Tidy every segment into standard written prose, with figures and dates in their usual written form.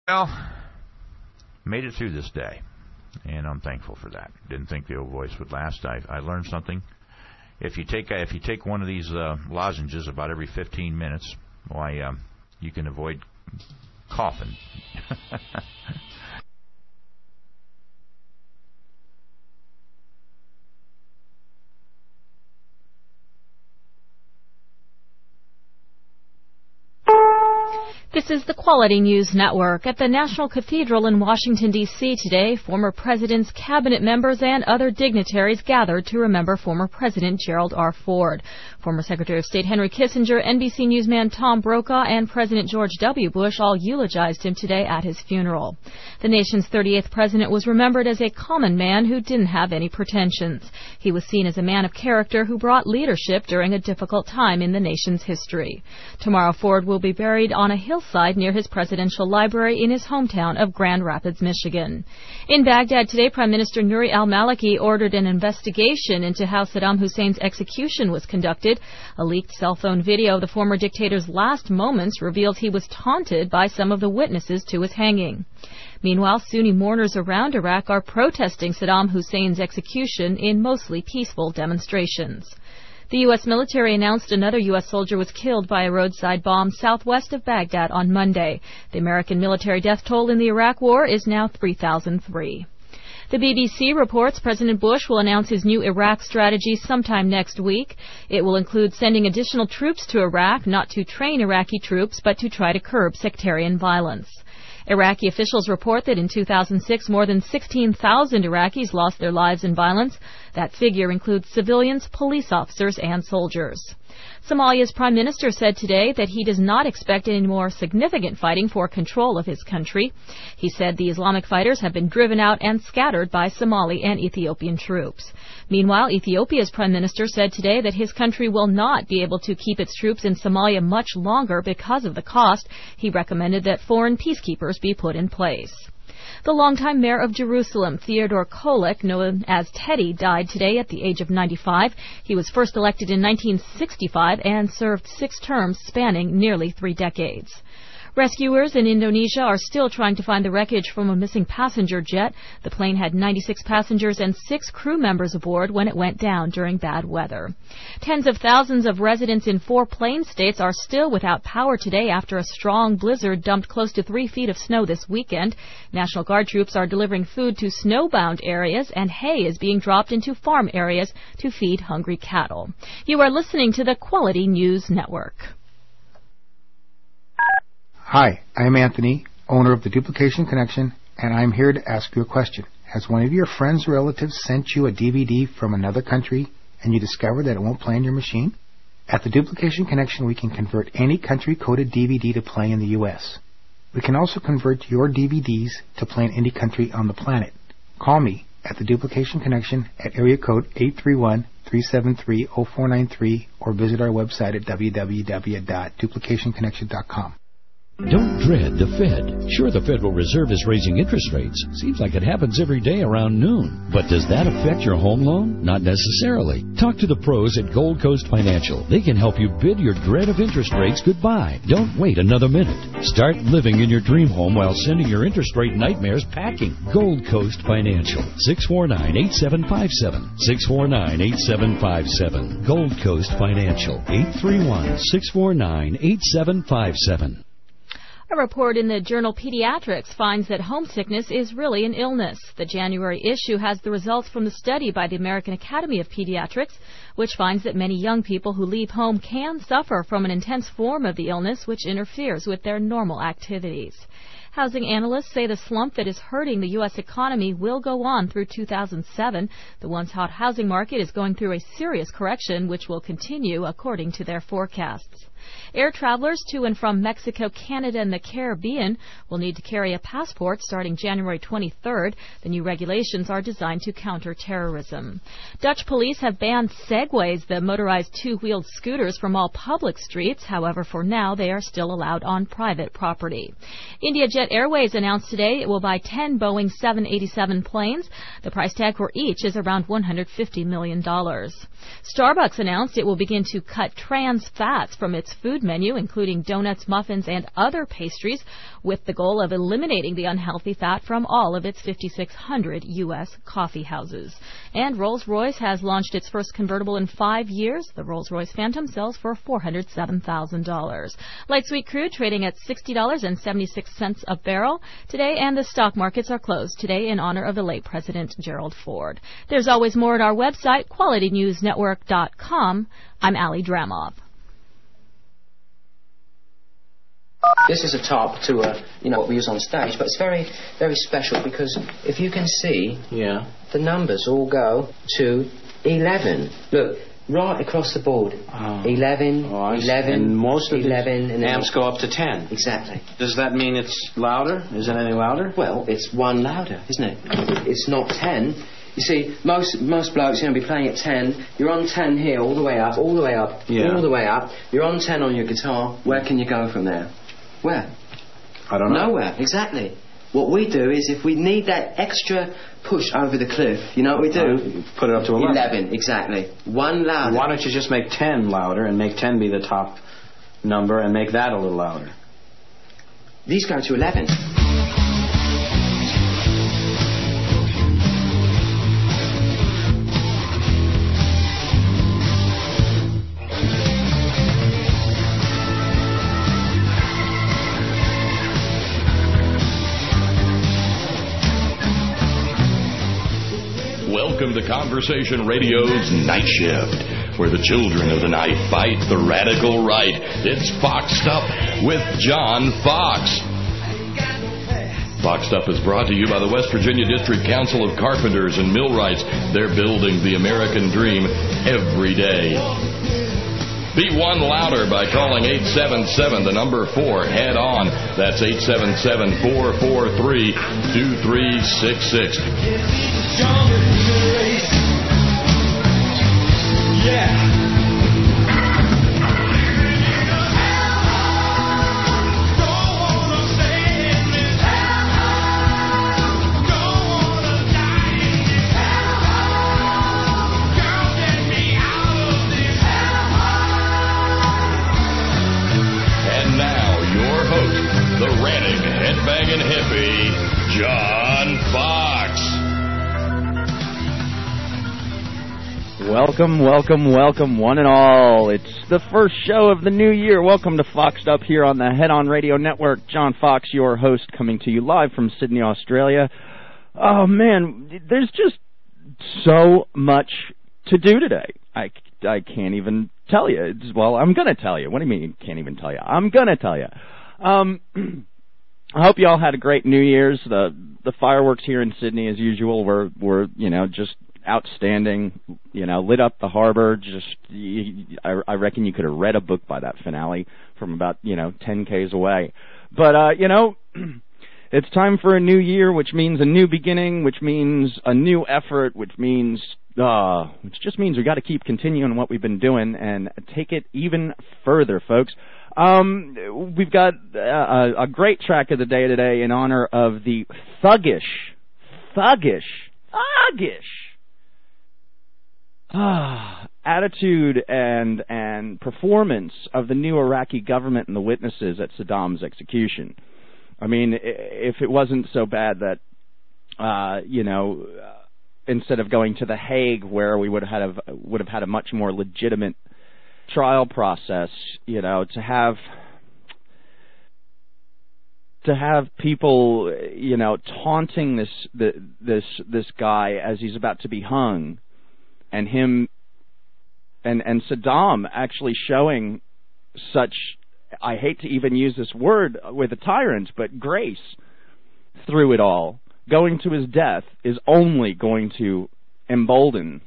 Well, made it through this day, and I'm thankful for that. Didn't think the old voice would last. I learned something. If you take one of these lozenges about every 15 minutes, why you can avoid coughing. This is the Quality News Network. At the National Cathedral in Washington, D.C. today, former presidents, cabinet members, and other dignitaries gathered to remember former President Gerald R. Ford. Former Secretary of State Henry Kissinger, NBC newsman Tom Brokaw, and President George W. Bush all eulogized him today at his funeral. The nation's 38th president was remembered as a common man who didn't have any pretensions. He was seen as a man of character who brought leadership during a difficult time in the nation's history. Tomorrow, Ford will be buried on a hillside near his presidential library in his hometown of Grand Rapids, Michigan. In Baghdad today, Prime Minister Nouri al-Maliki ordered an investigation into how Saddam Hussein's execution was conducted. A leaked cell phone video of the former dictator's last moments revealed he was taunted by some of the witnesses to his hanging. Meanwhile, Sunni mourners around Iraq are protesting Saddam Hussein's execution in mostly peaceful demonstrations. The U.S. military announced another U.S. soldier was killed by a roadside bomb southwest of Baghdad on Monday. The American military death toll in the Iraq War is now 3,003. The BBC reports President Bush will announce his new Iraq strategy sometime next week. It will include sending additional troops to Iraq, not to train Iraqi troops, but to try to curb sectarian violence. Iraqi officials report that in 2006, more than 16,000 Iraqis lost their lives in violence. That figure includes civilians, police officers, and soldiers. Somalia's prime minister said today that he does not expect any more significant fighting for control of his country. He said the Islamic fighters have been driven out and scattered by Somali and Ethiopian troops. Meanwhile, Ethiopia's prime minister said today that his country will not be able to keep its troops in Somalia much longer because of the cost. He recommended that foreign peacekeepers be put in place. The longtime mayor of Jerusalem, Theodore Kolek, known as Teddy, died today at the age of 95. He was first elected in 1965 and served 6 terms spanning nearly 3 decades. Rescuers in Indonesia are still trying to find the wreckage from a missing passenger jet. The plane had 96 passengers and 6 crew members aboard when it went down during bad weather. Tens of thousands of residents in 4 plain states are still without power today after a strong blizzard dumped close to 3 feet of snow this weekend. National Guard troops are delivering food to snowbound areas, and hay is being dropped into farm areas to feed hungry cattle. You are listening to the Quality News Network. Hi, I'm Anthony, owner of the Duplication Connection, and I'm here to ask you a question. Has one of your friends or relatives sent you a DVD from another country and you discovered that it won't play on your machine? At the Duplication Connection, we can convert any country-coded DVD to play in the U.S. We can also convert your DVDs to play in any country on the planet. Call me at the Duplication Connection at area code 831-373-0493 or visit our website at www.duplicationconnection.com. Don't dread the Fed. Sure, the Federal Reserve is raising interest rates. Seems like it happens every day around noon. But does that affect your home loan? Not necessarily. Talk to the pros at Gold Coast Financial. They can help you bid your dread of interest rates goodbye. Don't wait another minute. Start living in your dream home while sending your interest rate nightmares packing. Gold Coast Financial. 649-8757. 649-8757. Gold Coast Financial. 831-649-8757. A report in the journal Pediatrics finds that homesickness is really an illness. The January issue has the results from the study by the American Academy of Pediatrics, which finds that many young people who leave home can suffer from an intense form of the illness which interferes with their normal activities. Housing analysts say the slump that is hurting the U.S. economy will go on through 2007. The once-hot housing market is going through a serious correction, which will continue according to their forecasts. Air travelers to and from Mexico, Canada, and the Caribbean will need to carry a passport starting January 23rd. The new regulations are designed to counter terrorism. Dutch police have banned Segways, the motorized two-wheeled scooters, from all public streets. However, for now, they are still allowed on private property. India Jet Jet Airways announced today it will buy 10 Boeing 787 planes. The price tag for each is around $150 million. Starbucks announced it will begin to cut trans fats from its food menu, including donuts, muffins, and other pastries, with the goal of eliminating the unhealthy fat from all of its 5,600 U.S. coffee houses. And Rolls-Royce has launched its first convertible in 5 years. The Rolls-Royce Phantom sells for $407,000. Light sweet crude trading at $60.76 a barrel today, and the stock markets are closed today in honor of the late President Gerald Ford. There's always more at our website, QualityNewsNetwork.com. I'm Allie Dramov. This is a top to what we use on stage, but it's very, very special because if you can see, the numbers all go to 11. Look, right across the board. 11, 11, and most of 11, and amps go up to 10. Exactly. Does that mean it's louder? Is it any louder? Well, it's one louder, isn't it? It's not 10. You see, most blokes are going to be playing at 10. You're on 10 here, all the way up, all the way up, all the way up. You're on 10 on your guitar. Where can you go from there? Where? I don't know. Nowhere, exactly. What we do is, if we need that extra push over the cliff, you know what we do? Put it up to 11. 11, exactly. One louder. Why don't you just make 10 louder and make 10 be the top number and make that a little louder? These go to 11. Welcome to Conversation Radio's Night Shift, where the children of the night fight the radical right. It's Foxed Up with John Fox. Foxed Up is brought to you by the West Virginia District Council of Carpenters and Millwrights. They're building the American dream every day. Be one louder by calling 877, the number 4, head on. That's 877-443-2366. Yeah. Headbanging hippie, John Fox. Welcome, welcome, welcome, one and all. It's the first show of the new year. Welcome to Foxed Up here on the Head On Radio Network. John Fox, your host, coming to you live from Sydney, Australia. Oh, man, there's just so much to do today. I can't even tell you. Well, I'm going to tell you. What do you mean can't even tell you? I'm going to tell you. I hope you all had a great New Year's. The fireworks here in Sydney, as usual, were just outstanding. Lit up the harbor. I reckon you could have read a book by that finale from about 10 k's away. But it's time for a new year, which means a new beginning, which means a new effort, which just means we got to keep continuing what we've been doing and take it even further, folks. We've got a great track of the day today in honor of the thuggish attitude and performance of the new Iraqi government and the witnesses at Saddam's execution. I mean, if it wasn't so bad that, instead of going to The Hague, where we would have had a much more legitimate trial process, to have people, taunting this guy as he's about to be hung, and him and Saddam actually showing such, I hate to even use this word with a tyrant, but grace through it all, going to his death is only going to embolden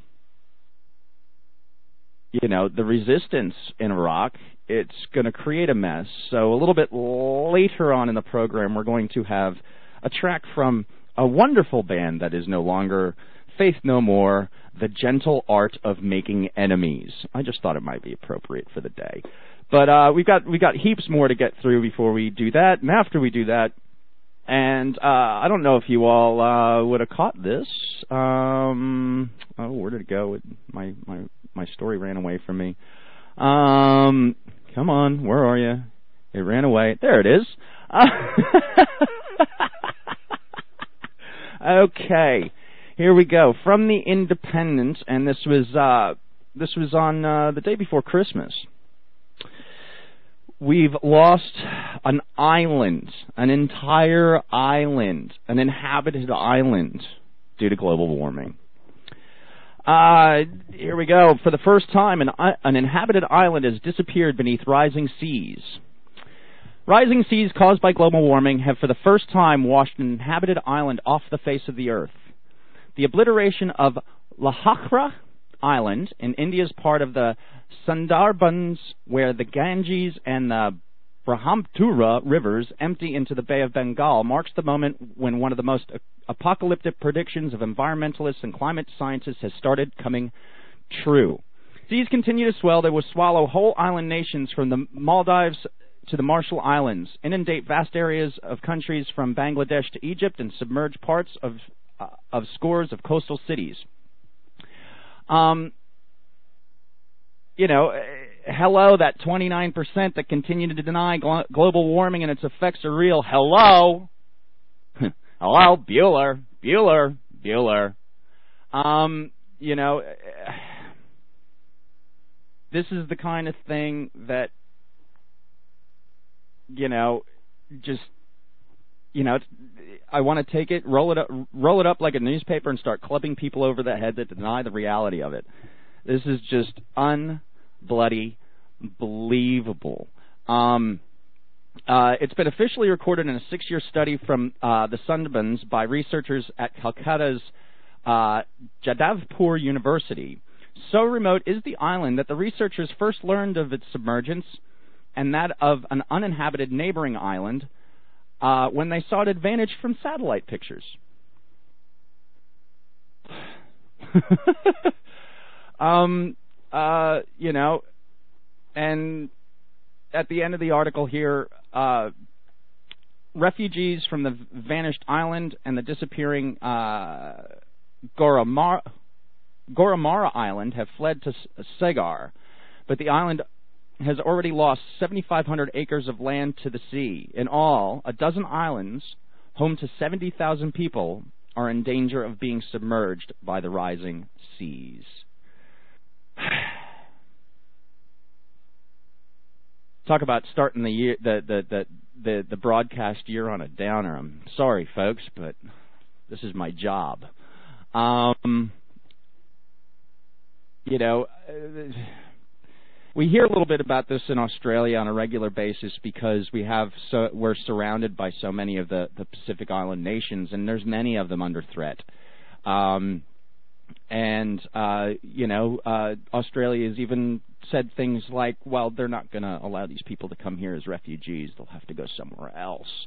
the resistance in Iraq. It's going to create a mess. So a little bit later on in the program, we're going to have a track from a wonderful band that is no longer, Faith No More, The Gentle Art of Making Enemies. I just thought it might be appropriate for the day. But we've got heaps more to get through before we do that. And after we do that, And I don't know if you all would have caught this. Where did it go? My story ran away from me. Come on, where are you? It ran away. There it is. Okay, here we go. From the Independent, and this was on the day before Christmas. We've lost an island, an entire island, an inhabited island due to global warming. Here we go. For the first time, an inhabited island has disappeared beneath rising seas. Rising seas caused by global warming have for the first time washed an inhabited island off the face of the earth. The obliteration of Lahakra Island in India's part of the Sundarbans, where the Ganges and the Brahmaputra rivers empty into the Bay of Bengal, marks the moment when one of the most apocalyptic predictions of environmentalists and climate scientists has started coming true. Seas continue to swell. They will swallow whole island nations from the Maldives to the Marshall Islands, inundate vast areas of countries from Bangladesh to Egypt, and submerge parts of scores of coastal cities. Hello, that 29% that continue to deny global warming and its effects are real. Hello. Hello, Bueller. This is the kind of thing that, I want to take it, roll it up like a newspaper and start clubbing people over the head that deny the reality of it. This is just unbloody believable. It's been officially recorded in a 6-year study from the Sundarbans by researchers at Calcutta's Jadavpur University. So remote is the island that the researchers first learned of its submergence and that of an uninhabited neighboring island when they saw it advantage from satellite pictures. And at the end of the article here, refugees from the vanished island and the disappearing Goramara Island have fled to Sagar, but the island has already lost 7,500 acres of land to the sea. In all, a dozen islands, home to 70,000 people, are in danger of being submerged by the rising seas. Talk about starting the year, the broadcast year on a downer. I'm sorry, folks, but this is my job. We hear a little bit about this in Australia on a regular basis because we're surrounded by so many of the Pacific Island nations, and there's many of them under threat. Australia has even said things like, well, they're not going to allow these people to come here as refugees. They'll have to go somewhere else.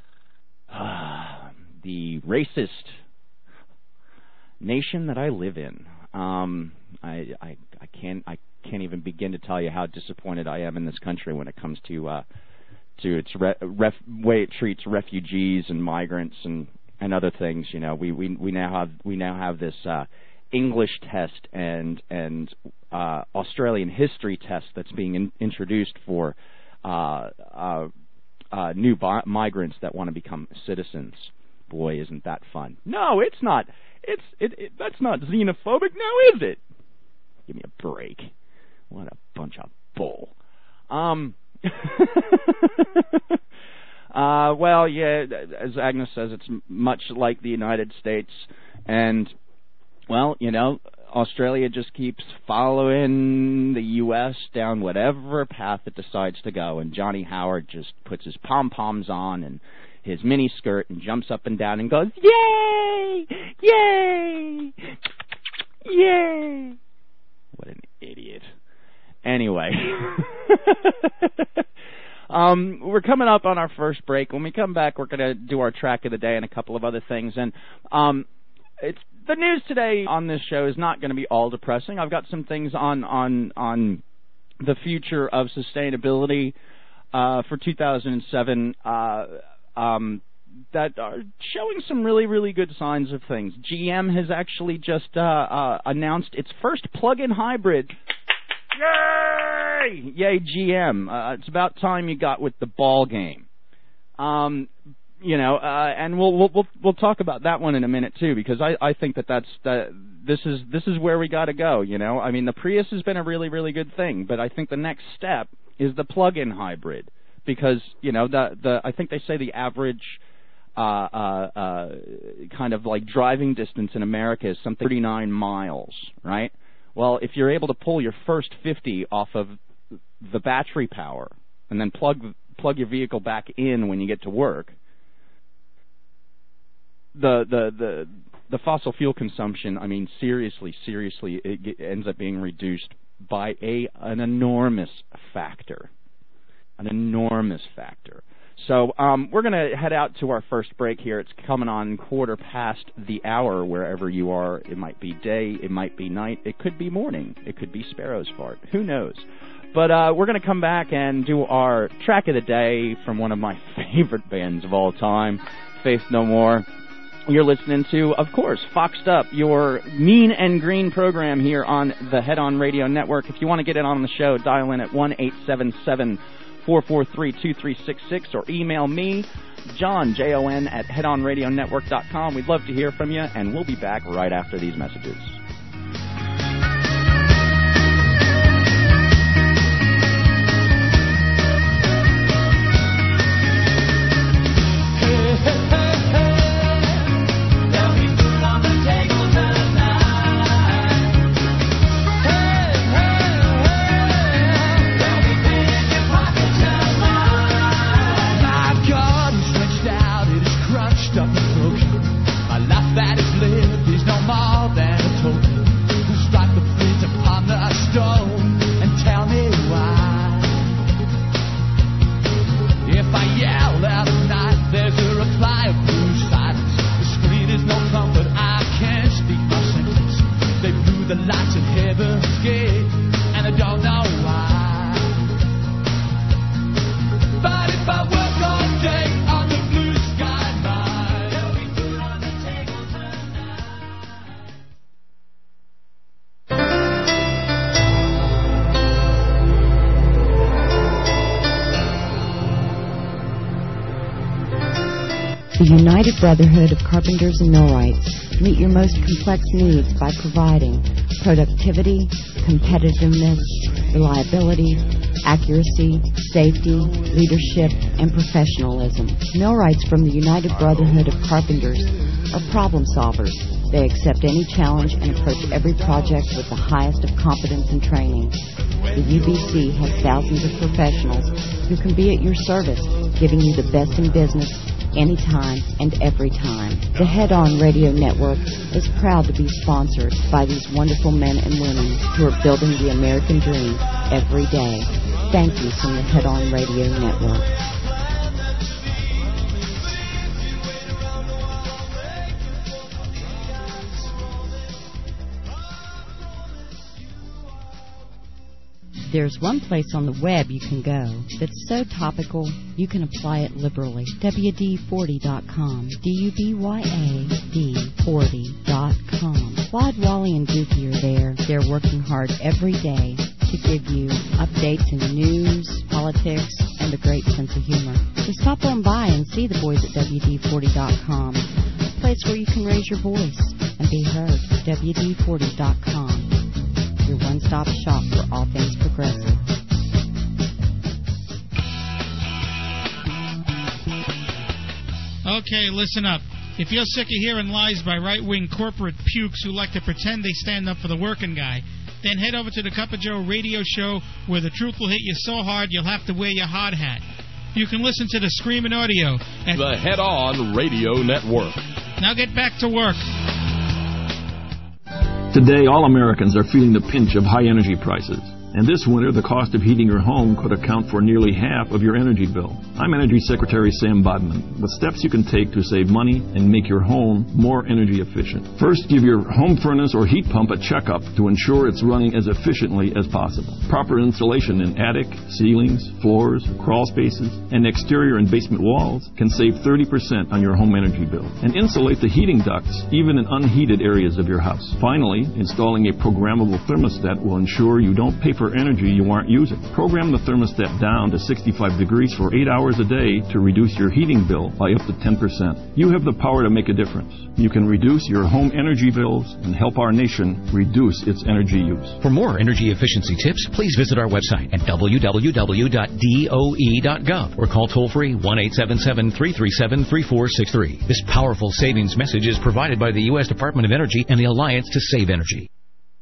The racist nation that I live in. I can't even begin to tell you how disappointed I am in this country when it comes to its way it treats refugees and migrants and other things. We now have this English test and Australian history test that's being introduced for new migrants that want to become citizens. Boy, isn't that fun? No, it's not. That's not xenophobic, now is it? Give me a break. What a bunch of bull. Well, yeah, as Agnes says, it's much like the United States. And, well, Australia just keeps following the U.S. down whatever path it decides to go. And Johnny Howard just puts his pom-poms on and his mini skirt and jumps up and down and goes, yay! Yay! Yay! What an idiot. Anyway. We're coming up on our first break. When we come back, we're going to do our track of the day and a couple of other things. And it's the news today on this show is not going to be all depressing. I've got some things on the future of sustainability for 2007. that are showing some really, really good signs of things. GM has actually just announced its first plug-in hybrid. Yay! Yay, GM. It's about time you got with the ball game. And we'll talk about that one in a minute too, because I think this is where we got to go. I mean, the Prius has been a really, really good thing, but I think the next step is the plug-in hybrid, because I think they say the average kind of like driving distance in America is something 39 miles, right? Well, if you're able to pull your first 50 off of the battery power and then plug your vehicle back in when you get to work, the fossil fuel consumption, I mean, seriously, it ends up being reduced by an enormous factor. An enormous factor. So we're going to head out to our first break here. It's coming on 1/4 the hour wherever you are. It might be day, it might be night, it could be morning, it could be Sparrow's Fart. Who knows? But we're going to come back and do our track of the day from one of my favorite bands of all time, Faith No More. You're listening to, of course, Foxed Up, your mean and green program here on the Head On Radio Network. If you want to get in on the show, dial in at 1-877-443-2366 or email me, John, Jon, at headonradionetwork.com. We'd love to hear from you, and we'll be back right after these messages. The United Brotherhood of Carpenters and Millwrights meet your most complex needs by providing productivity, competitiveness, reliability, accuracy, safety, leadership, and professionalism. Millwrights from the United Brotherhood of Carpenters are problem solvers. They accept any challenge and approach every project with the highest of competence and training. The UBC has thousands of professionals who can be at your service, giving you the best in business anytime and every time. The Head On Radio Network is proud to be sponsored by these wonderful men and women who are building the American dream every day. Thank you from the Head On Radio Network. There's one place on the web you can go that's so topical you can apply it liberally. WD40.com. DUBYAD40.com. Claude, Wally, and Dookie are there. They're working hard every day to give you updates in news, politics, and a great sense of humor. So stop on by and see the boys at WD40.com, a place where you can raise your voice and be heard. WD40.com. Your one-stop shop for all things progressive. Okay, listen up. If you're sick of hearing lies by right-wing corporate pukes who like to pretend they stand up for the working guy, then head over to the Cup of Joe radio show where the truth will hit you so hard you'll have to wear your hard hat. You can listen to the screaming audio at the Head On Radio Network. Now get back to work. Today, all Americans are feeling the pinch of high energy prices. And this winter, the cost of heating your home could account for nearly half of your energy bill. I'm Energy Secretary Sam Bodman, with steps you can take to save money and make your home more energy efficient. First, give your home furnace or heat pump a checkup to ensure it's running as efficiently as possible. Proper installation in attic, ceilings, floors, crawl spaces, and exterior and basement walls can save 30% on your home energy bill. And insulate the heating ducts, even in unheated areas of your house. Finally, installing a programmable thermostat will ensure you don't pay for energy you aren't using. Program the thermostat down to 65 degrees for 8 hours a day to reduce your heating bill by up to 10%. You have the power to make a difference. You can reduce your home energy bills and help our nation reduce its energy use. For more energy efficiency tips, please visit our website at www.doe.gov or call toll-free 1-877-337-3463. This powerful savings message is provided by the U.S. Department of Energy and the Alliance to Save Energy.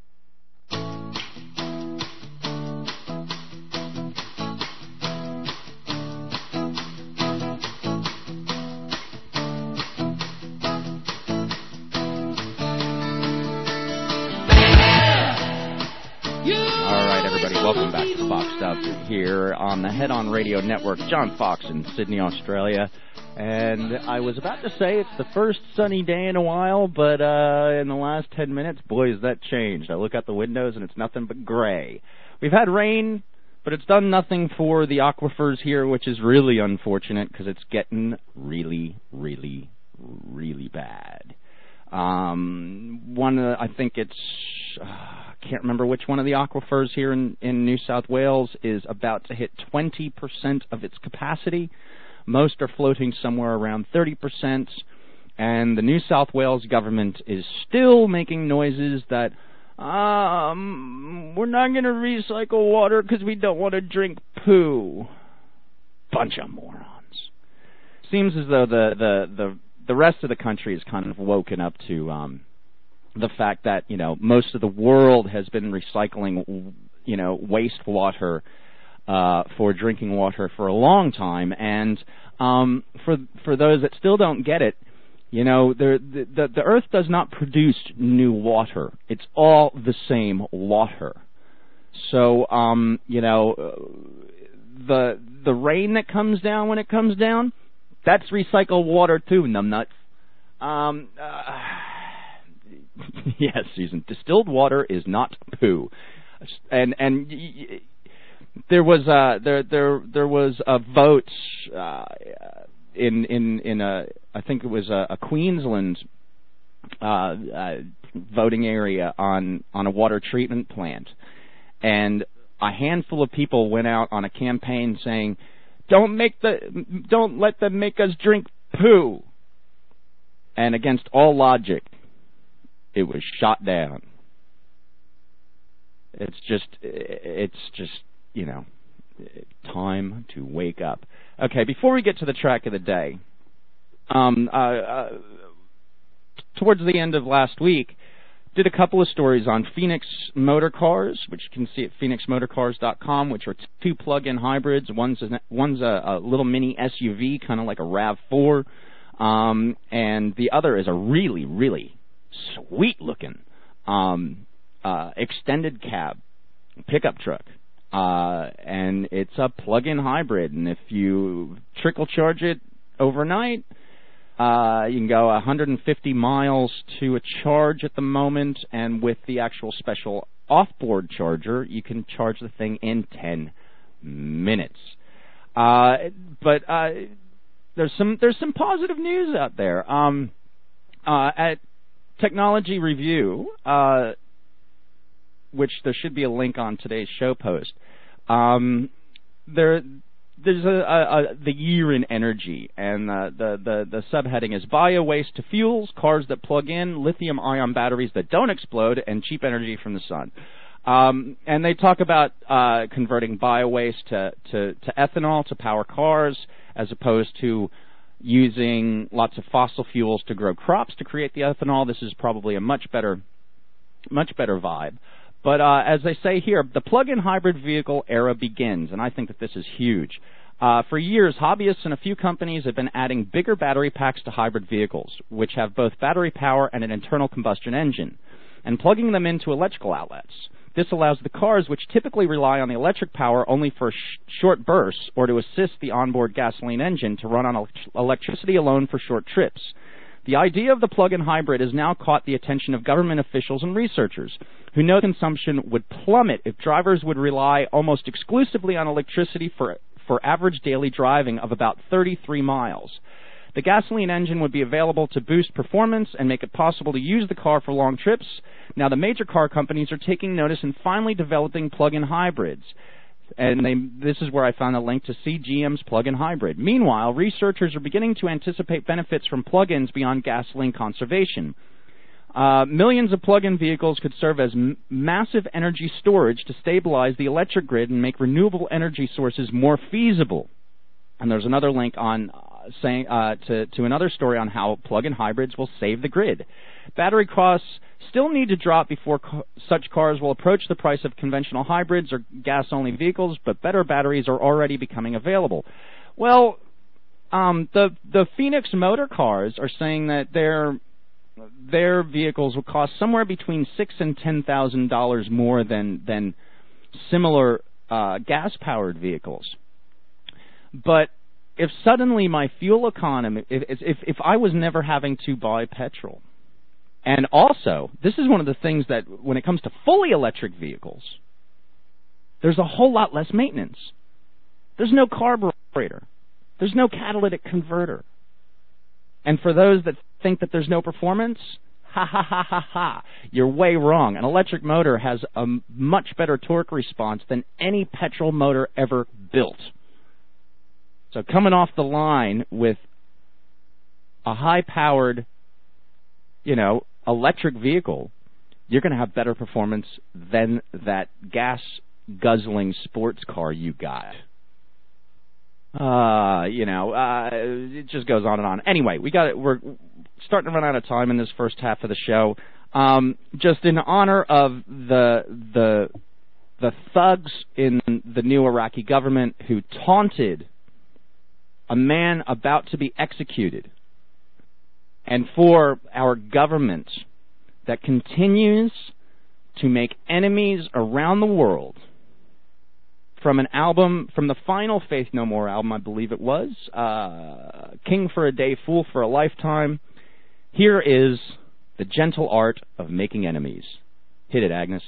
Here on the Head On Radio Network, John Fox in Sydney, Australia. And I was about to say it's the first sunny day in a while, but in the last 10 minutes, boy, has that changed. I look out the windows and it's nothing but gray. We've had rain, but it's done nothing for the aquifers here, which is really unfortunate because it's getting really, really, really bad. I think it's... can't remember which one of the aquifers here in New South Wales is about to hit 20% of its capacity. Most are floating somewhere around 30%, and the New South Wales government is still making noises that we're not going to recycle water because we don't want to drink poo. Bunch of morons. Seems as though the rest of the country is kind of woken up to the fact that, most of the world has been recycling, wastewater for drinking water for a long time. And for those that still don't get it, the earth does not produce new water. It's all the same water. So, the rain that comes down when it comes down, that's recycled water too, numbnuts. Yes, Susan. Distilled water is not poo, and there was a vote in I think it was a Queensland voting area on a water treatment plant, and a handful of people went out on a campaign saying, "Don't let them make us drink poo," and against all logic, it was shot down. It's just, time to wake up. Okay, before we get to the track of the day, towards the end of last week, did a couple of stories on Phoenix Motor Cars, which you can see at phoenixmotorcars.com, which are two plug-in hybrids. One's a little mini SUV, kind of like a RAV4, and the other is a really, really sweet-looking extended cab pickup truck, and it's a plug-in hybrid. And if you trickle charge it overnight, you can go 150 miles to a charge at the moment, and with the actual special off-board charger, you can charge the thing in 10 minutes. But there's some positive news out there. At Technology Review, which there should be a link on today's show post, there's the year in energy, and the subheading is bio-waste to fuels, cars that plug in, lithium-ion batteries that don't explode, and cheap energy from the sun. And they talk about converting bio-waste to ethanol to power cars, as opposed to using lots of fossil fuels to grow crops to create the ethanol. This is probably a much better vibe. But as they say here, the plug-in hybrid vehicle era begins, and I think that this is huge. For years, hobbyists and a few companies have been adding bigger battery packs to hybrid vehicles, which have both battery power and an internal combustion engine, and plugging them into electrical outlets. This allows the cars, which typically rely on the electric power only for short bursts or to assist the onboard gasoline engine, to run on electricity alone for short trips. The idea of the plug-in hybrid has now caught the attention of government officials and researchers, who know consumption would plummet if drivers would rely almost exclusively on electricity for average daily driving of about 33 miles. The gasoline engine would be available to boost performance and make it possible to use the car for long trips. Now, the major car companies are taking notice and finally developing plug-in hybrids. And this is where I found a link to see GM's plug-in hybrid. Meanwhile, researchers are beginning to anticipate benefits from plug-ins beyond gasoline conservation. Millions of plug-in vehicles could serve as massive energy storage to stabilize the electric grid and make renewable energy sources more feasible. And there's another link on saying to another story on how plug-in hybrids will save the grid. Battery costs still need to drop before such cars will approach the price of conventional hybrids or gas-only vehicles, but better batteries are already becoming available. Well, the Phoenix Motor Cars are saying that their vehicles will cost somewhere between $6,000 and $10,000 more than similar gas-powered vehicles. But if suddenly my fuel economy, if I was never having to buy petrol, and also, this is one of the things that when it comes to fully electric vehicles, there's a whole lot less maintenance. There's no carburetor. There's no catalytic converter. And for those that think that there's no performance, ha ha ha ha ha, you're way wrong. An electric motor has a much better torque response than any petrol motor ever built. So coming off the line with a high-powered, electric vehicle, you're going to have better performance than that gas-guzzling sports car you got. It just goes on and on. Anyway, we're starting to run out of time in this first half of the show. Just in honor of the thugs in the new Iraqi government who taunted a man about to be executed, and for our government that continues to make enemies around the world, from the final Faith No More album, I believe it was, King for a Day, Fool for a Lifetime, here is The Gentle Art of Making Enemies. Hit it, Agnes.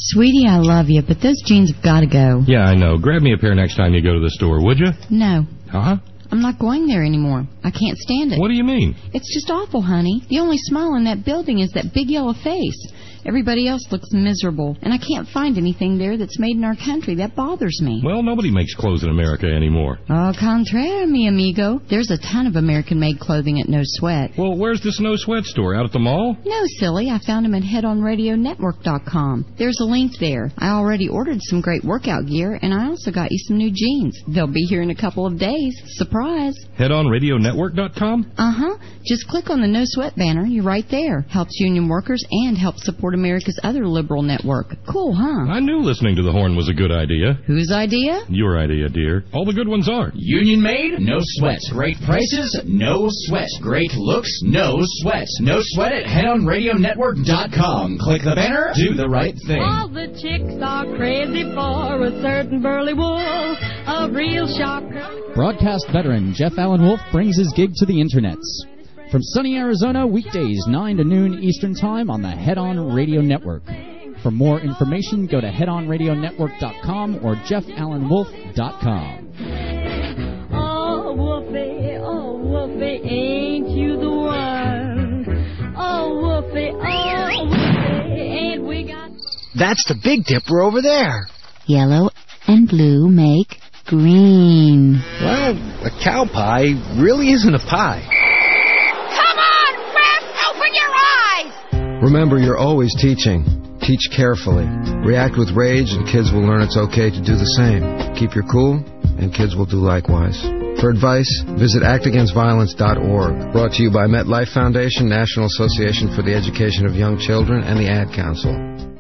Sweetie, I love you, but those jeans have got to go. Yeah, I know. Grab me a pair next time you go to the store, would you? No. Huh? I'm not going there anymore. I can't stand it. What do you mean? It's just awful, honey. The only smile in that building is that big yellow face. Everybody else looks miserable, and I can't find anything there that's made in our country. That bothers me. Well, nobody makes clothes in America anymore. Au contraire, mi amigo. There's a ton of American-made clothing at No Sweat. Well, where's this No Sweat store? Out at the mall? No, silly. I found them at headonradionetwork.com. There's a link there. I already ordered some great workout gear, and I also got you some new jeans. They'll be here in a couple of days. Surprise. Headonradionetwork.com? Uh-huh. Just click on the No Sweat banner. You're right there. Helps union workers and helps support America's other liberal network. Cool, huh? I knew listening to the horn was a good idea. Whose idea? Your idea, dear. All the good ones are. Union made? No sweat. Great prices? No sweat. Great looks? No sweat. No sweat at headonradionetwork.com. Click the banner. Do the right thing. All the chicks are crazy for a certain burly wool, a real shocker. Broadcast veteran Jeff Allen Wolf brings his gig to the internets. From sunny Arizona, weekdays 9 to noon Eastern Time on the Head On Radio Network. For more information, go to headonradionetwork.com or jeffallenwolf.com. Oh, Wolfie, ain't you the one? Oh, Wolfie, ain't we got... That's the Big Dipper over there. Yellow and blue make green. Well, a cow pie really isn't a pie. Remember, you're always teaching. Teach carefully. React with rage, and kids will learn it's okay to do the same. Keep your cool, and kids will do likewise. For advice, visit actagainstviolence.org. Brought to you by MetLife Foundation, National Association for the Education of Young Children, and the Ad Council.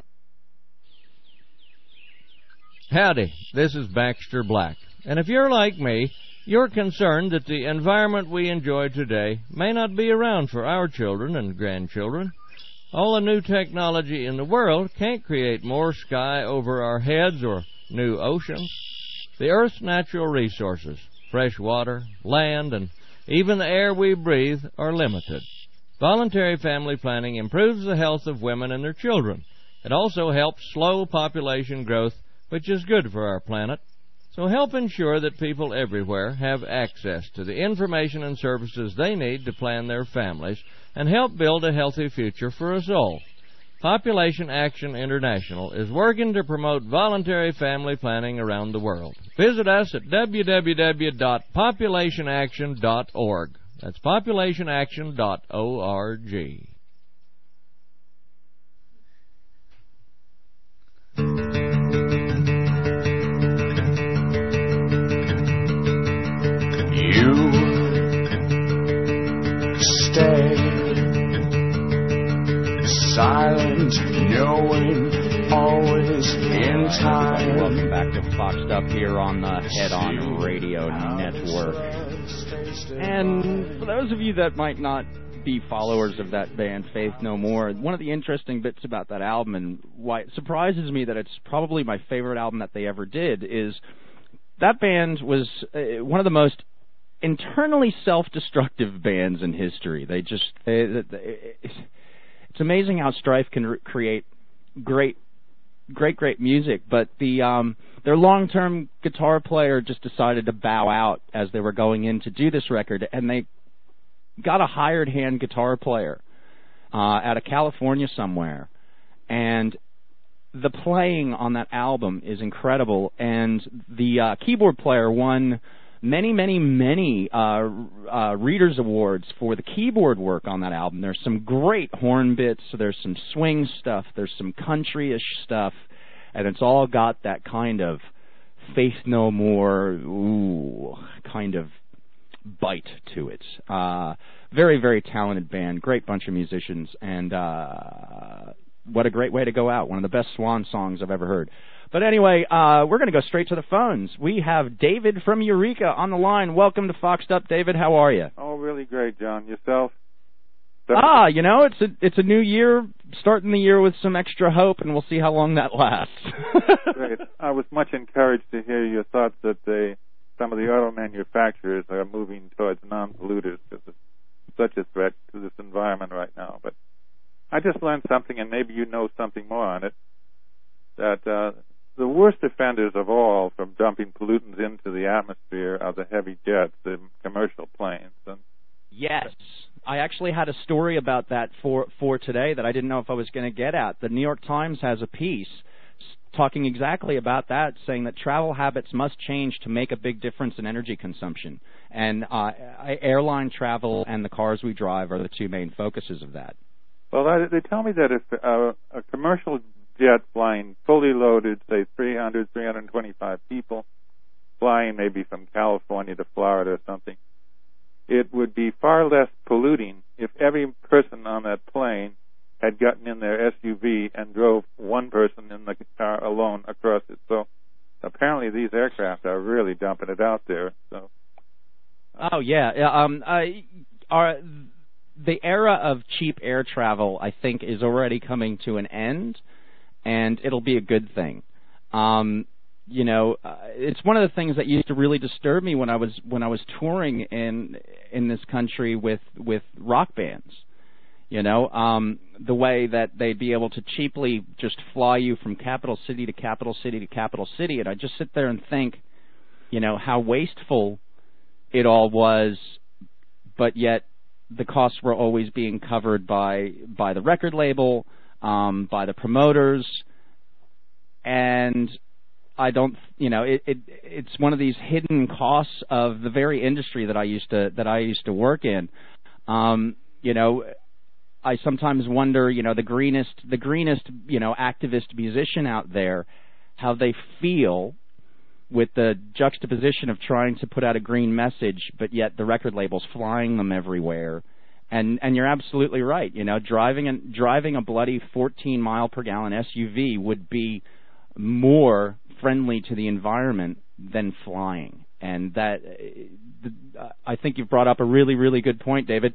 Howdy, this is Baxter Black. And if you're like me, you're concerned that the environment we enjoy today may not be around for our children and grandchildren. All the new technology in the world can't create more sky over our heads or new oceans. The Earth's natural resources, fresh water, land, and even the air we breathe are limited. Voluntary family planning improves the health of women and their children. It also helps slow population growth, which is good for our planet. So help ensure that people everywhere have access to the information and services they need to plan their families and help build a healthy future for us all. Population Action International is working to promote voluntary family planning around the world. Visit us at www.populationaction.org. That's populationaction.org. You stay silent, knowing always in time. Welcome back to Foxed Up here on the Head On Radio Network. And for those of you that might not be followers of that band, Faith No More, one of the interesting bits about that album, and why it surprises me that it's probably my favorite album that they ever did, is that band was one of the most internally self-destructive bands in history. It's amazing how strife can create great music, but their long-term guitar player just decided to bow out as they were going in to do this record, and they got a hired hand guitar player out of California somewhere, and the playing on that album is incredible, and the keyboard player won many Readers Awards for the keyboard work on that album. There's some great horn bits, there's some swing stuff, there's some country-ish stuff, and it's all got that kind of Faith No More, kind of bite to it. Very, very talented band, great bunch of musicians, and what a great way to go out. One of the best swan songs I've ever heard. But anyway, we're going to go straight to the phones. We have David from Eureka on the line. Welcome to Foxed Up, David. How are you? Oh, really great, John. Yourself? It's a new year, starting the year with some extra hope, and we'll see how long that lasts. Great. I was much encouraged to hear your thoughts that some of the auto manufacturers are moving towards non-polluters because it's such a threat to this environment right now. But I just learned something, and maybe you know something more on it. that the worst offenders of all from dumping pollutants into the atmosphere are the heavy jets, the commercial planes. And yes. I actually had a story about that for today that I didn't know if I was going to get at. The New York Times has a piece talking exactly about that, saying that travel habits must change to make a big difference in energy consumption. And airline travel and the cars we drive are the two main focuses of that. Well, they tell me that if a commercial jet flying fully loaded, say 300, 325 people, flying maybe from California to Florida or something, it would be far less polluting if every person on that plane had gotten in their SUV and drove one person in the car alone across it. So apparently these aircraft are really dumping it out there. So. Oh, yeah. The era of cheap air travel, I think, is already coming to an end, and it'll be a good thing. It's one of the things that used to really disturb me when I was touring in this country with rock bands. The way that they'd be able to cheaply just fly you from capital city to capital city to capital city, and I just sit there and think, how wasteful it all was, but yet the costs were always being covered by the record label, by the promoters, and I don't, it's one of these hidden costs of the very industry that I used to work in. I sometimes wonder, the greenest, activist musician out there, how they feel with the juxtaposition of trying to put out a green message, but yet the record label's flying them everywhere. And you're absolutely right. Driving a bloody 14 mile per gallon SUV would be more friendly to the environment than flying. And that, I think you've brought up a really, really good point, David.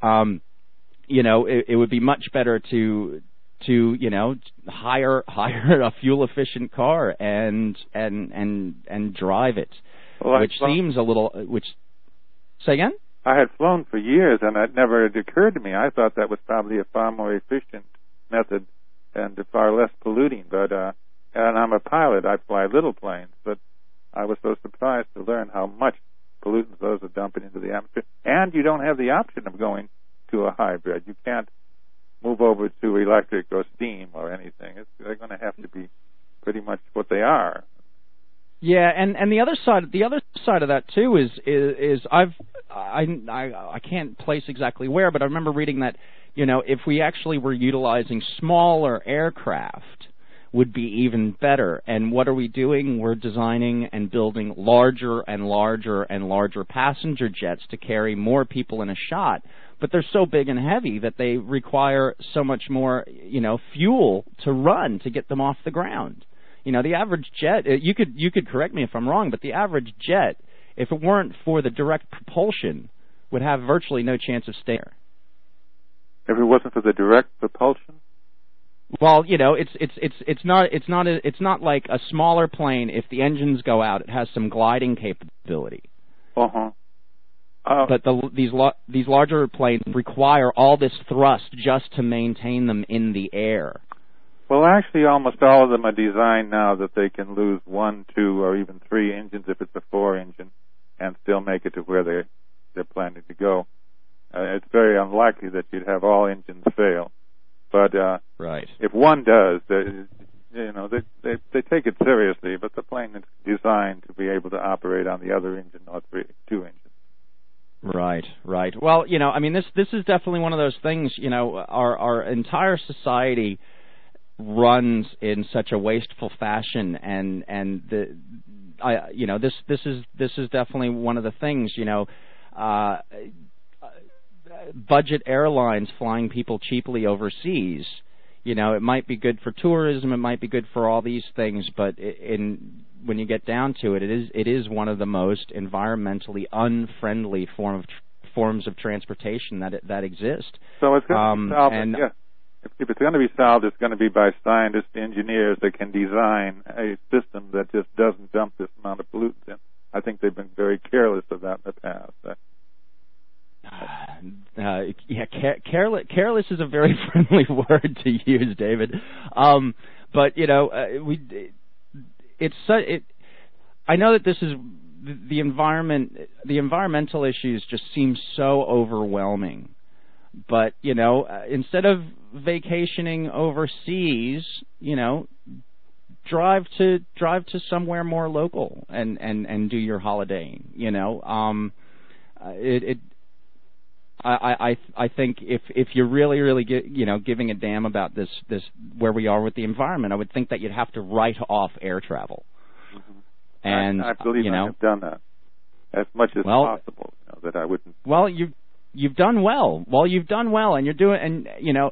It would be much better to hire a fuel efficient car and drive it, seems a little. Say again? I had flown for years, and it never had occurred to me. I thought that was probably a far more efficient method and far less polluting. But and I'm a pilot. I fly little planes, but I was so surprised to learn how much pollutants those are dumping into the atmosphere. And you don't have the option of going to a hybrid. You can't move over to electric or steam or anything. They're going to have to be pretty much what they are. Yeah, and the other side of that too is I can't place exactly where, but I remember reading that if we actually were utilizing smaller aircraft, would be even better. And what are we doing? We're designing and building larger and larger and larger passenger jets to carry more people in a shot. But they're so big and heavy that they require so much more, fuel to run to get them off the ground. The average jet, you could correct me if I'm wrong, but the average jet, if it weren't for the direct propulsion, would have virtually no chance of staying there. If it wasn't for the direct propulsion? Well, it's not like a smaller plane. If the engines go out, it has some gliding capability. But these larger planes require all this thrust just to maintain them in the air. Well, actually, almost all of them are designed now that they can lose 1, 2, or even 3 engines if it's a 4-engine, and still make it to where they're planning to go. It's very unlikely that you'd have all engines fail. But right. If one does, they take it seriously. But the plane is designed to be able to operate on the other engine or 2 engines. Right. Well, this is definitely one of those things. Our entire society runs in such a wasteful fashion, and this is definitely one of the things. Budget airlines flying people cheaply overseas. It might be good for tourism, it might be good for all these things, but when you get down to it, it is one of the most environmentally unfriendly forms of transportation that exist. So it's going to be solved. If it's going to be solved, it's going to be by scientists, engineers that can design a system that just doesn't dump this amount of pollutants in. I think they've been very careless of that in the past. Careless is a very friendly word to use, David. But I know that this is the environment. The environmental issues just seem so overwhelming. But instead of vacationing overseas, drive to somewhere more local and do your holidaying. I think if you're really giving a damn about this where we are with the environment, I would think that you'd have to write off air travel. Mm-hmm. And I believe I have done that as much as possible. That I wouldn't. Well, you've done well. Well, you've done well, and you're doing,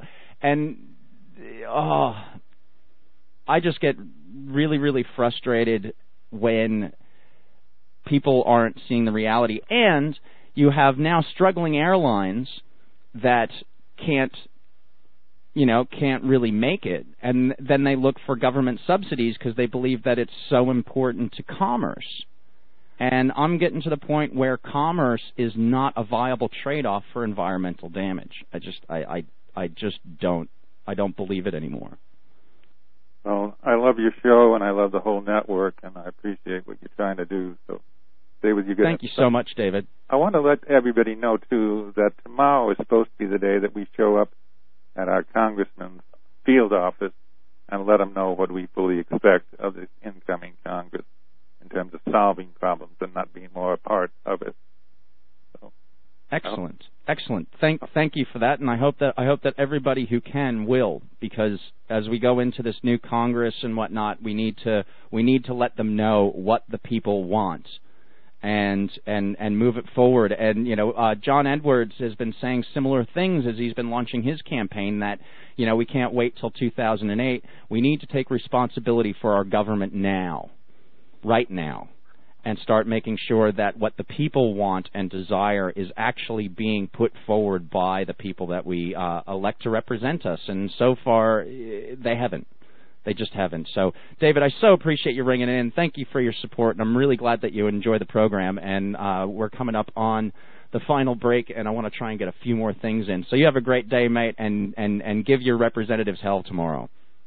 I just get really, really frustrated when people aren't seeing the reality, and you have now struggling airlines that can't really make it, and then they look for government subsidies because they believe that it's so important to commerce. And I'm getting to the point where commerce is not a viable trade-off for environmental damage. I just don't believe it anymore. Well, I love your show, and I love the whole network, and I appreciate what you're trying to do. So stay with you guys. Thank you so much, David. I want to let everybody know, too, that tomorrow is supposed to be the day that we show up at our congressman's field office and let them know what we fully expect of this incoming Congress in terms of solving problems and not being more a part of it. So, excellent. Thank you for that, and I hope that everybody who can will, because as we go into this new Congress and whatnot, we need to let them know what the people want, and move it forward. And John Edwards has been saying similar things as he's been launching his campaign, that we can't wait till 2008. We need to take responsibility for our government now, right now, and start making sure that what the people want and desire is actually being put forward by the people that we elect to represent us. And so far, they haven't. They just haven't. So, David, I so appreciate you ringing in. Thank you for your support, and I'm really glad that you enjoy the program. And we're coming up on the final break, and I want to try and get a few more things in. So you have a great day, mate, and give your representatives hell tomorrow.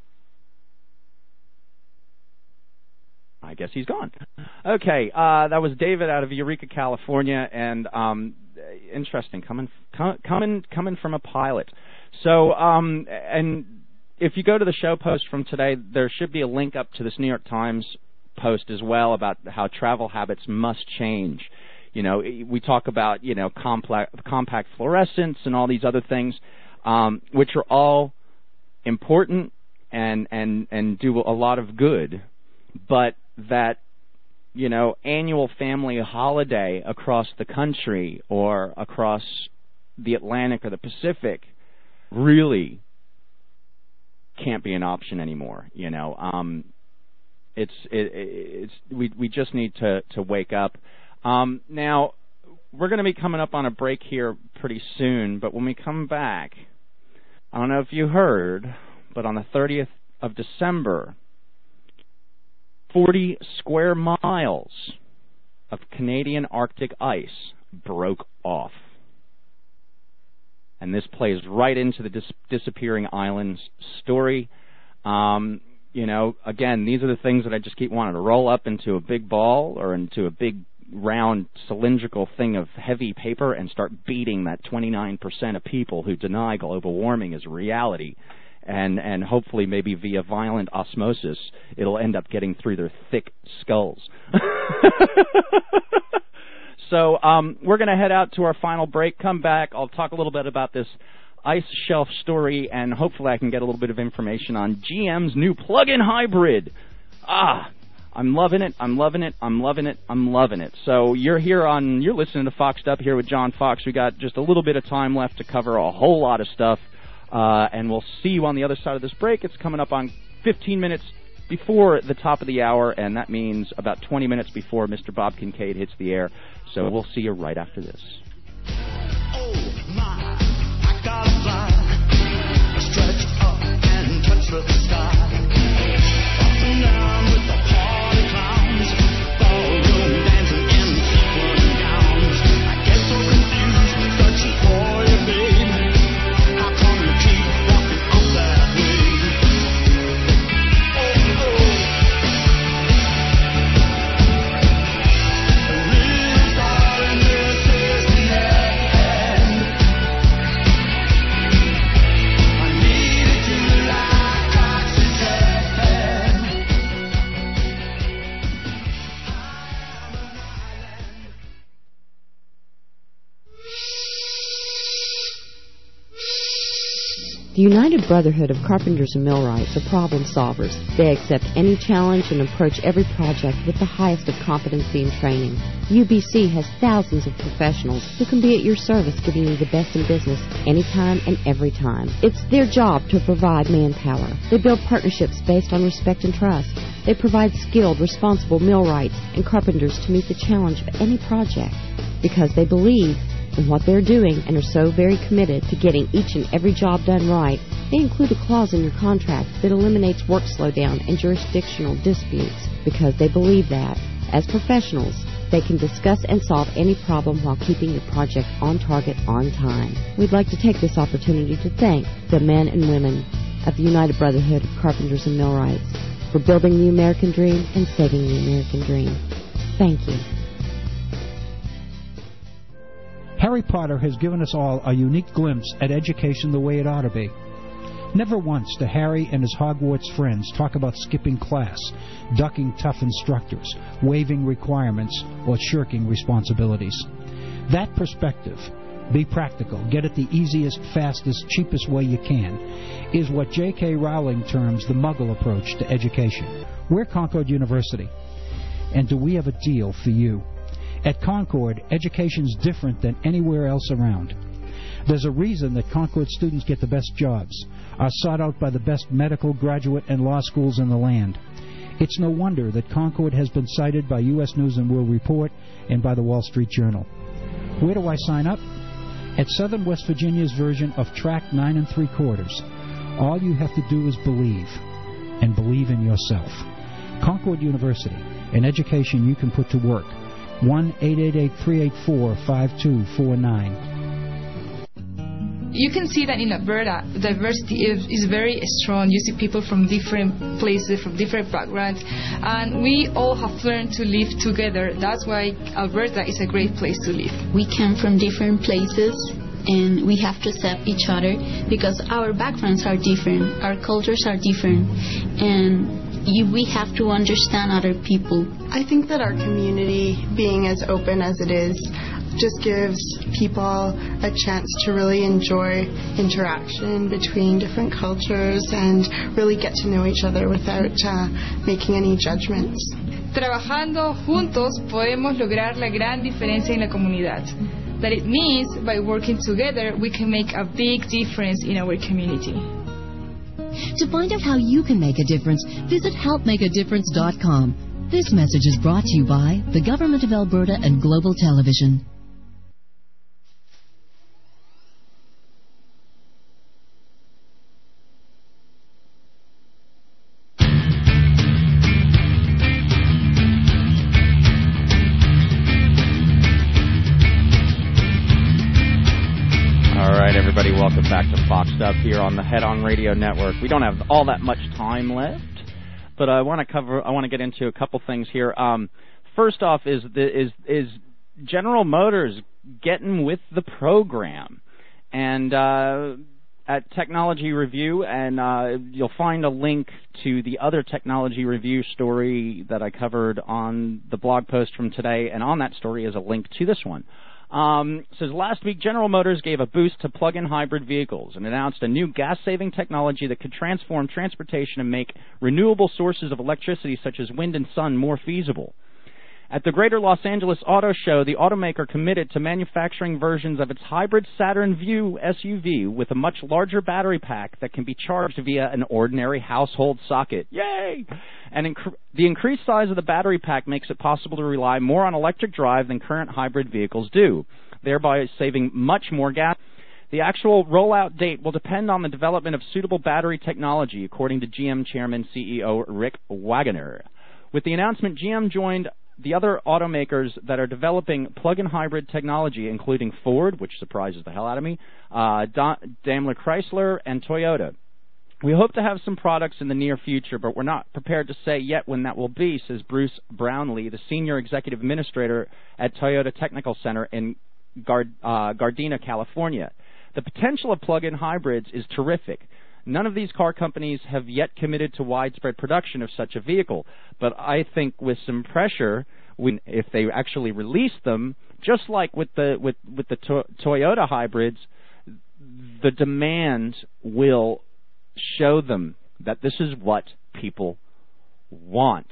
I guess he's gone. Okay, that was David out of Eureka, California, and interesting, coming from a pilot. So, and if you go to the show post from today, there should be a link up to this New York Times post as well about how travel habits must change. We talk about compact fluorescence and all these other things, which are all important and do a lot of good, but that annual family holiday across the country or across the Atlantic or the Pacific really can't be an option anymore. We just need to wake up. Now we're going to be coming up on a break here pretty soon, but when we come back, I don't know if you heard, but on the 30th of December, 40 square miles of Canadian Arctic ice broke off. And this plays right into the disappearing islands story. Again, these are the things that I just keep wanting to roll up into a big ball or into a big round cylindrical thing of heavy paper and start beating that 29% of people who deny global warming as a reality. And hopefully maybe via violent osmosis, it'll end up getting through their thick skulls. So we're going to head out to our final break. Come back. I'll talk a little bit about this ice shelf story, and hopefully I can get a little bit of information on GM's new plug-in hybrid. I'm loving it. So you're listening to Foxed Up here with John Fox. We got just a little bit of time left to cover a whole lot of stuff. And we'll see you on the other side of this break. It's coming up on 15 minutes before the top of the hour, and that means about 20 minutes before Mr. Bob Kincaid hits the air. So we'll see you right after this. Oh my, I gotta fly, stretch up and touch the sky, up and down with the party clowns, ballroom dancing in sequin gowns. I get so confused, start to The United Brotherhood of Carpenters and Millwrights are problem solvers. They accept any challenge and approach every project with the highest of competency and training. UBC has thousands of professionals who can be at your service, giving you the best in business anytime and every time. It's their job to provide manpower. They build partnerships based on respect and trust. They provide skilled, responsible millwrights and carpenters to meet the challenge of any project because they believe in what they're doing and are so very committed to getting each and every job done right. They include a clause in your contract that eliminates work slowdown and jurisdictional disputes because they believe that, as professionals, they can discuss and solve any problem while keeping your project on target on time. We'd like to take this opportunity to thank the men and women of the United Brotherhood of Carpenters and Millwrights for building the American dream and saving the American dream. Thank you. Harry Potter has given us all a unique glimpse at education the way it ought to be. Never once do Harry and his Hogwarts friends talk about skipping class, ducking tough instructors, waiving requirements, or shirking responsibilities. That perspective, be practical, get it the easiest, fastest, cheapest way you can, is what J.K. Rowling terms the Muggle approach to education. We're Concord University, and do we have a deal for you? At Concord, education's different than anywhere else around. There's a reason that Concord students get the best jobs, are sought out by the best medical, graduate, and law schools in the land. It's no wonder that Concord has been cited by U.S. News & World Report and by the Wall Street Journal. Where do I sign up? At Southern West Virginia's version of Track 9 3/4. All you have to do is believe, and believe in yourself. Concord University, an education you can put to work. 1-888-384-5249. You can see that in Alberta, diversity is very strong. You see people from different places, from different backgrounds, and we all have learned to live together. That's why Alberta is a great place to live. We come from different places, and we have to accept each other because our backgrounds are different, our cultures are different, and we have to understand other people. I think that our community, being as open as it is, just gives people a chance to really enjoy interaction between different cultures and really get to know each other without making any judgments. Trabajando juntos podemos lograr la gran diferencia en la comunidad. That it means by working together we can make a big difference in our community. To find out how you can make a difference, visit helpmakeadifference.com. This message is brought to you by the Government of Alberta and Global Television. Everybody, welcome back to Foxed Up here on the Head On Radio Network. We don't have all that much time left, but I want to get into a couple things here. First off, is General Motors getting with the program? And at Technology Review, and you'll find a link to the other Technology Review story that I covered on the blog post from today, and on that story is a link to this one. Says last week General Motors gave a boost to plug-in hybrid vehicles and announced a new gas-saving technology that could transform transportation and make renewable sources of electricity such as wind and sun more feasible. At the Greater Los Angeles Auto Show, the automaker committed to manufacturing versions of its hybrid Saturn Vue SUV with a much larger battery pack that can be charged via an ordinary household socket. Yay! And the increased size of the battery pack makes it possible to rely more on electric drive than current hybrid vehicles do, thereby saving much more gas. The actual rollout date will depend on the development of suitable battery technology, according to GM Chairman CEO Rick Wagoner. With the announcement, GM joined the other automakers that are developing plug-in hybrid technology, including Ford, which surprises the hell out of me, Daimler Chrysler, and Toyota. We hope to have some products in the near future, but we're not prepared to say yet when that will be, says Bruce Brownlee, the Senior Executive Administrator at Toyota Technical Center in Gardena, California. The potential of plug-in hybrids is terrific. None of these car companies have yet committed to widespread production of such a vehicle, but I think with some pressure, if they actually release them, just like with the Toyota hybrids, the demand will show them that this is what people want.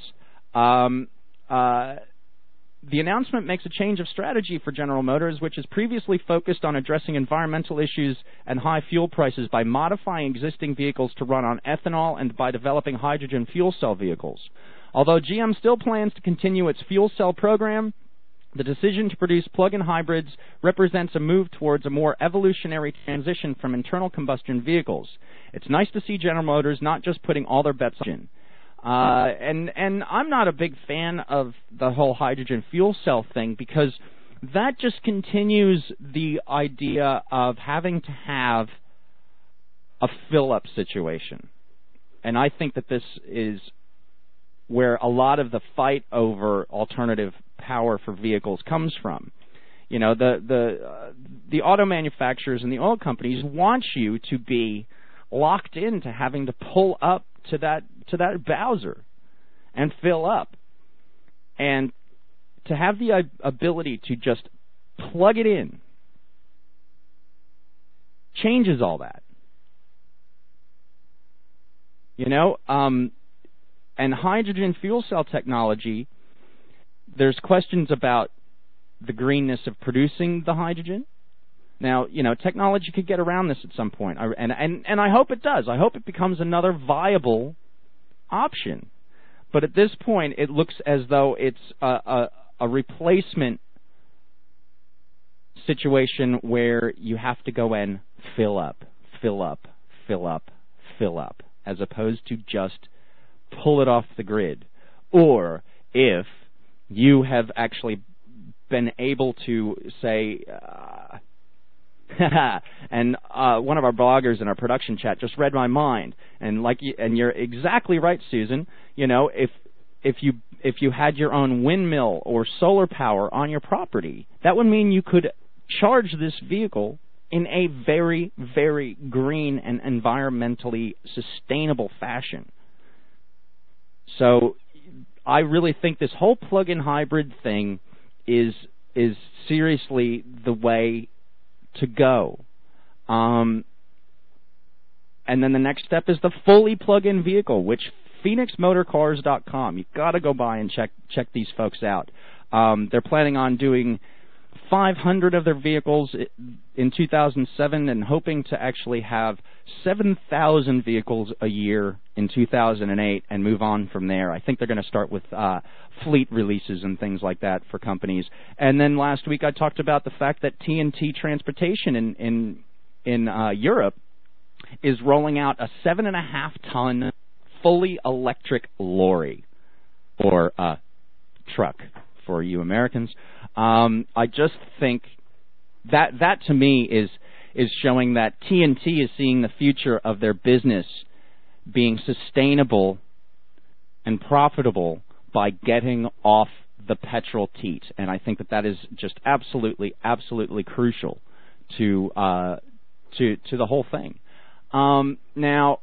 The announcement makes a change of strategy for General Motors, which has previously focused on addressing environmental issues and high fuel prices by modifying existing vehicles to run on ethanol and by developing hydrogen fuel cell vehicles. Although GM still plans to continue its fuel cell program, the decision to produce plug-in hybrids represents a move towards a more evolutionary transition from internal combustion vehicles. It's nice to see General Motors not just putting all their bets on. And I'm not a big fan of the whole hydrogen fuel cell thing because that just continues the idea of having to have a fill-up situation. And I think that this is where a lot of the fight over alternative power for vehicles comes from. You know, the auto manufacturers and the oil companies want you to be locked into having to pull up to that Bowser and fill up, and to have the ability to just plug it in changes all that. You know, and hydrogen fuel cell technology, there's questions about the greenness of producing the hydrogen. Now, you know, technology could get around this at some point, and I hope it does. I hope it becomes another viable option. But at this point, it looks as though it's a replacement situation where you have to go and fill up, as opposed to just pull it off the grid. Or if you have actually been able to say, and one of our bloggers in our production chat just read my mind, and you're exactly right, Susan. You know, if you had your own windmill or solar power on your property, that would mean you could charge this vehicle in a very, very green and environmentally sustainable fashion. So I really think this whole plug-in hybrid thing is seriously the way to go. And then the next step is the fully plug-in vehicle, which PhoenixMotorCars.com. You've got to go by and check these folks out. They're planning on doing 500 of their vehicles in 2007 and hoping to actually have 7,000 vehicles a year in 2008 and move on from there. I think they're going to start with fleet releases and things like that for companies. And then last week I talked about the fact that TNT Transportation in Europe is rolling out a 7.5-ton fully electric lorry, or truck for you Americans. I just think that to me is showing that TNT is seeing the future of their business being sustainable and profitable by getting off the petrol teat, and I think that is just absolutely crucial to the whole thing. Now,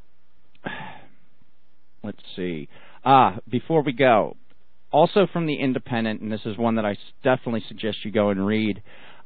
let's see. Before we go, also from The Independent, and this is one that I definitely suggest you go and read,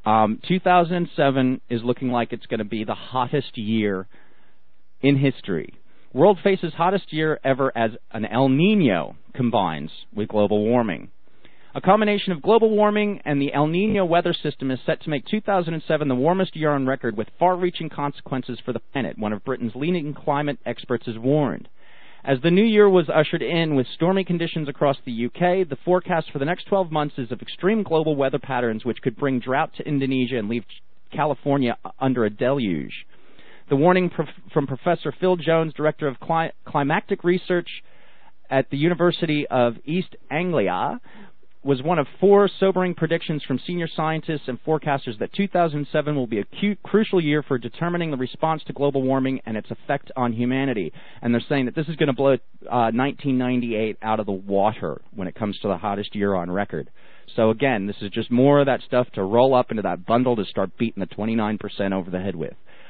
2007 is looking like it's going to be the hottest year in history. World faces hottest year ever as an El Nino combines with global warming. A combination of global warming and the El Nino weather system is set to make 2007 the warmest year on record, with far-reaching consequences for the planet, one of Britain's leading climate experts has warned. As the new year was ushered in with stormy conditions across the UK, the forecast for the next 12 months is of extreme global weather patterns which could bring drought to Indonesia and leave California under a deluge. The warning from Professor Phil Jones, Director of Climatic Research at the University of East Anglia, was one of 4 sobering predictions from senior scientists and forecasters that 2007 will be a crucial year for determining the response to global warming and its effect on humanity. And they're saying that this is going to blow 1998 out of the water when it comes to the hottest year on record. So again, this is just more of that stuff to roll up into that bundle to start beating the 29% over the head with.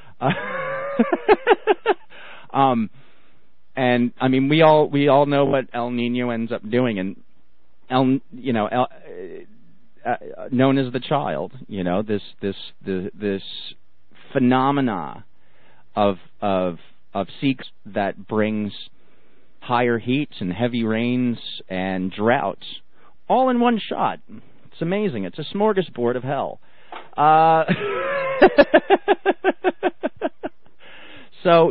And I mean, we all know what El Nino ends up doing, and known as the child, this phenomena of sea that brings higher heats and heavy rains and droughts all in one shot. It's amazing. It's a smorgasbord of hell. So,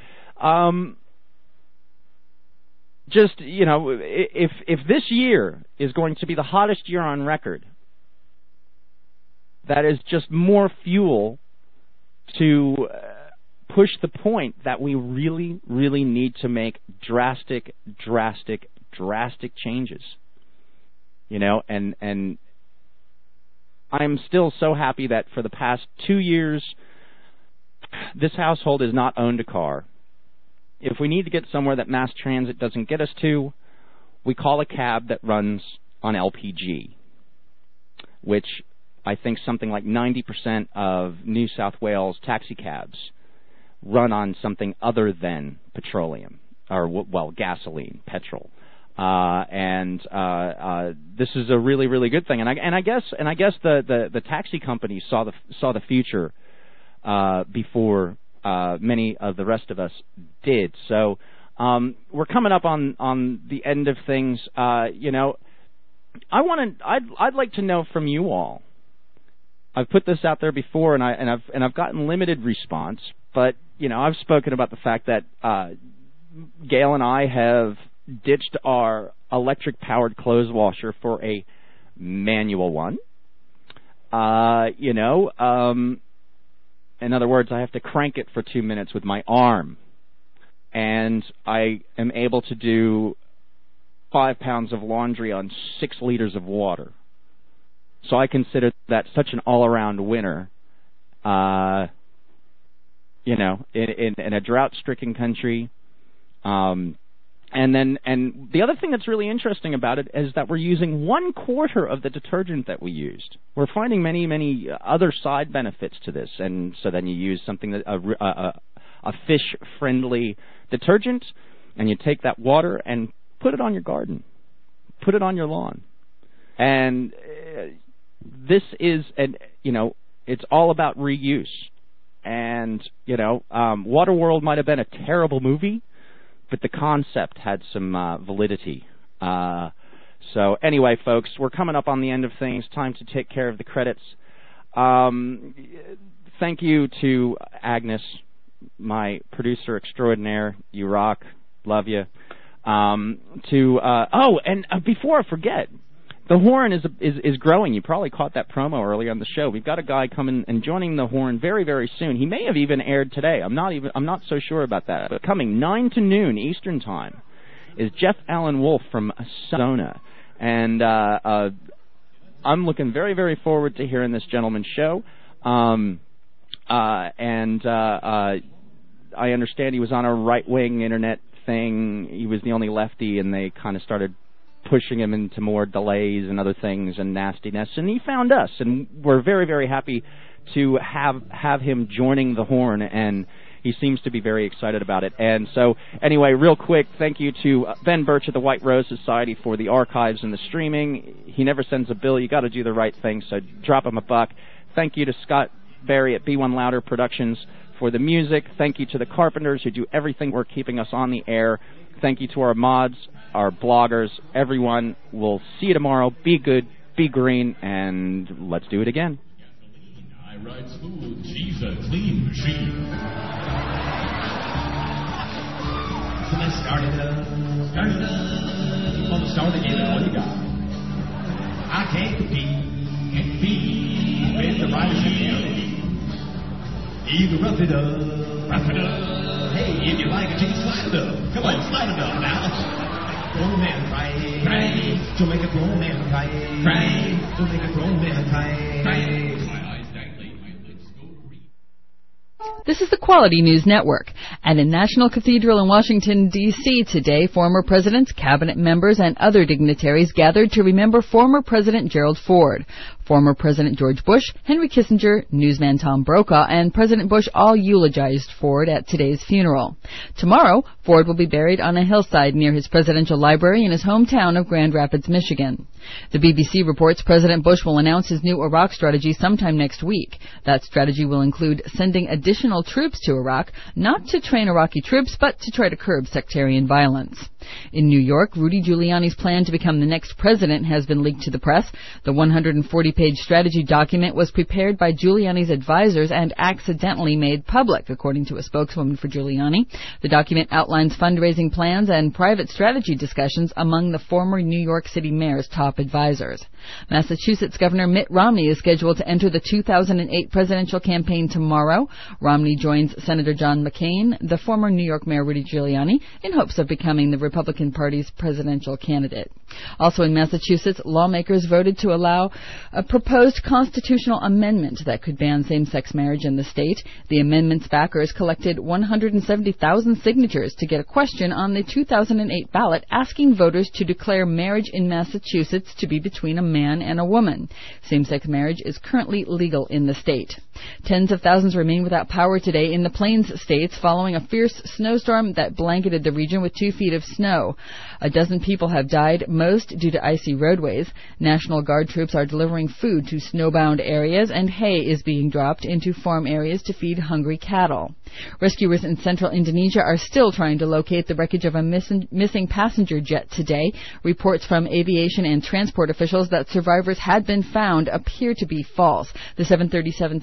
just, if this year is going to be the hottest year on record, that is just more fuel to push the point that we really, really need to make drastic changes. And I'm still so happy that for the past 2 years, this household has not owned a car. If we need to get somewhere that mass transit doesn't get us to, we call a cab that runs on LPG, which I think something like 90% of New South Wales taxi cabs run on something other than petroleum, or, gasoline, petrol. This is a really, really good thing. And I guess the taxi companies saw the future before many of the rest of us did. So we're coming up on the end of things. I'd like to know from you all. I've put this out there before, and I've gotten limited response. But I've spoken about the fact that Gail and I have ditched our electric-powered clothes washer for a manual one. In other words, I have to crank it for 2 minutes with my arm. And I am able to do 5 pounds of laundry on 6 liters of water. So I consider that such an all-around winner. In a drought-stricken country. And the other thing that's really interesting about it is that we're using 1/4 of the detergent that we used. We're finding many, many other side benefits to this, and so then you use something that a fish-friendly detergent, and you take that water and put it on your garden, put it on your lawn, and this is it's all about reuse. And Waterworld might have been a terrible movie, but the concept had some validity. So anyway, folks, we're coming up on the end of things. Time to take care of the credits. Thank you to Agnes, my producer extraordinaire. You rock. Love you. And before I forget, the Horn is growing. You probably caught that promo earlier on the show. We've got a guy coming and joining the Horn very, very soon. He may have even aired today. I'm not so sure about that. But coming 9 to noon Eastern Time is Jeff Allen Wolf from Arizona. And I'm looking very, very forward to hearing this gentleman's show. I understand he was on a right-wing internet thing. He was the only lefty, and they kind of started pushing him into more delays and other things and nastiness, and he found us, and we're very, very happy to have him joining the Horn, and he seems to be very excited about it. And so, anyway, real quick, thank you to Ben Birch of the White Rose Society for the archives and the streaming. He never sends a bill. You got to do the right thing, so drop him a buck. Thank you to Scott Barry at B1 Louder Productions for the music. Thank you to the Carpenters who do everything for keeping us on the air. Thank you to our mods, our bloggers, everyone. We'll see you tomorrow. Be good, be green, and let's do it again. I ride smooth. She's a clean machine. So let's start it up. On the start again, what do you got? I can't compete with the riders in the other. Either rough it up. Hey, if you like it, you can slide it up. Come on, slide it up now. Grown man cry. To make a grown man cry. To make a grown man cry. This is the Quality News Network. At a National Cathedral in Washington, D.C. today, former presidents, cabinet members, and other dignitaries gathered to remember former President Gerald Ford. Former President George Bush, Henry Kissinger, newsman Tom Brokaw, and President Bush all eulogized Ford at today's funeral. Tomorrow, Ford will be buried on a hillside near his presidential library in his hometown of Grand Rapids, Michigan. The BBC reports President Bush will announce his new Iraq strategy sometime next week. That strategy will include sending additional troops to Iraq, not to train Iraqi troops, but to try to curb sectarian violence. In New York, Rudy Giuliani's plan to become the next president has been leaked to the press. The 140-page strategy document was prepared by Giuliani's advisors and accidentally made public, according to a spokeswoman for Giuliani. The document outlines fundraising plans and private strategy discussions among the former New York City mayor's top advisors. Massachusetts Governor Mitt Romney is scheduled to enter the 2008 presidential campaign tomorrow. Romney joins Senator John McCain, the former New York Mayor Rudy Giuliani, in hopes of becoming the Republican Party's presidential candidate. Also in Massachusetts, lawmakers voted to allow a proposed constitutional amendment that could ban same-sex marriage in the state. The amendment's backers collected 170,000 signatures to get a question on the 2008 ballot asking voters to declare marriage in Massachusetts to be between a man and a woman. Same-sex marriage is currently legal in the state. Tens of thousands remain without power today in the Plains states following a fierce snowstorm that blanketed the region with 2 feet of snow. A dozen people have died, most due to icy roadways. National Guard troops are delivering food to snowbound areas, and hay is being dropped into farm areas to feed hungry cattle. Rescuers in central Indonesia are still trying to locate the wreckage of a missing passenger jet today. Reports from aviation and transport officials that survivors had been found appear to be false. The 737